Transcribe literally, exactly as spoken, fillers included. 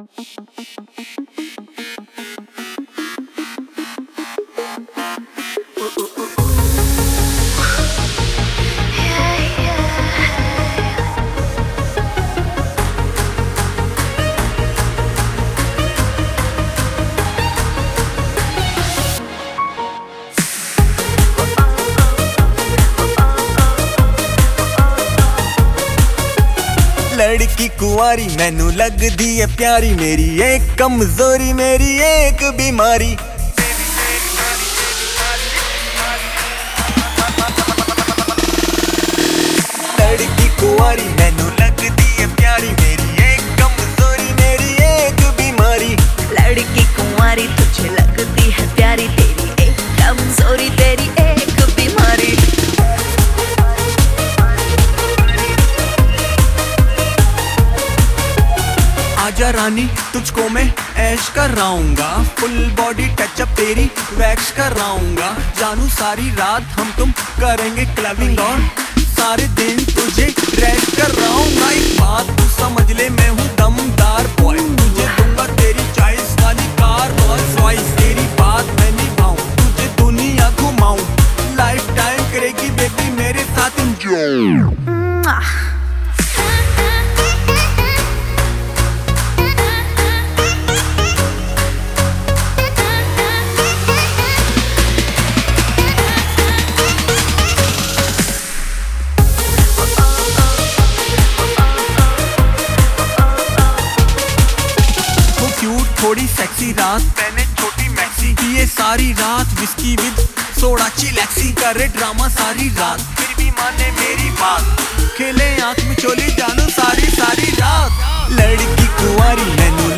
लड़की कुंवारी मैनू लगदी है प्यारी, मेरी एक कमजोरी मेरी एक बीमारी। लड़की कुंवारी मैनू लगदी है प्यारी, मेरी एक कमजोरी मेरी एक बीमारी। लड़की कुंवारी तुझे लगती है प्यारी, तेरी एक कमजोरी तेरी एक बीमारी। आजा रानी तुझको मैं ऐश कराऊंगा, फुल बॉडी टचअप तेरी वैक्स कराऊंगा। जानू सारी रात हम तुम करेंगे क्लबिंग और सारे दिन तुझे ड्रैग कराऊंगा। एक बात तू समझ ले, मैं हूँ दमदार बॉय, तुझे दूंगा तेरी चॉइस वाली कार और चॉइस। तेरी बात मैं निभाऊं, तुझे दुनिया घुमाऊं, लाइफ टाइम करेगी बेबी मेरे साथ एंजॉय। थोड़ी सेक्सी रात मैंने छोटी मैक्सी की, ये सारी रात विस्की विद सोडा चिलैक्सी करे ड्रामा सारी रात, फिर भी माने मेरी बात, खेले आंख में चोली जानू सारी सारी रात। लड़की कुंवारी मैनू